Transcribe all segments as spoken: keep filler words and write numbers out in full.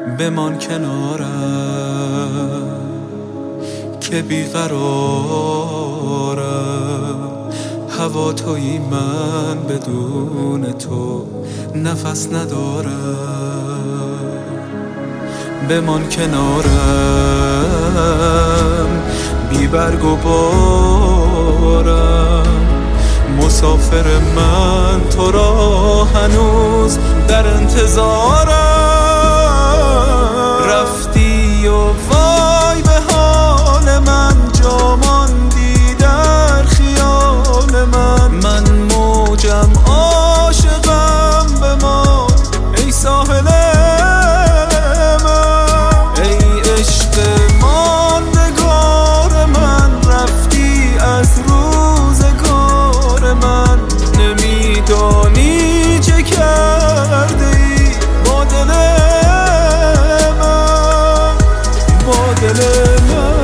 بمان کنارم که بیقرارم. هوا تویی من بدون تو نفس ندارم. بمان کنارم بی برگ و بارم. مسافر من تو را هنوز در انتظارم. رفتی و وای به حال من، جا ماندی در خیال من. من موجم عاشقم بمان ای ساحل من. ای عشق ماندگار من، رفتی از روزگار من. نمیدانی چه کرده ای با دل من، با دل من.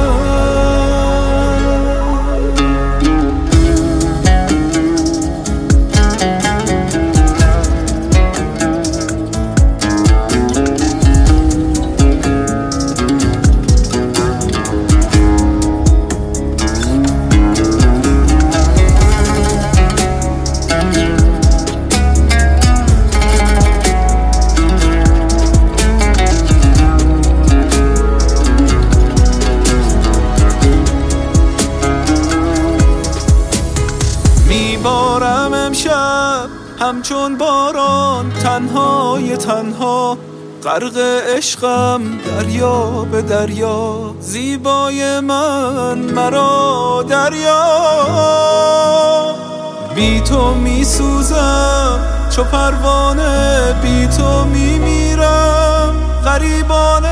میبارم امشب همچون باران، تنهای تنها غرق عشقم دریا به دریا. زیبای من مرا دریا، بی تو میسوزم چو پروانه، بی تو میمیرم غریبانه.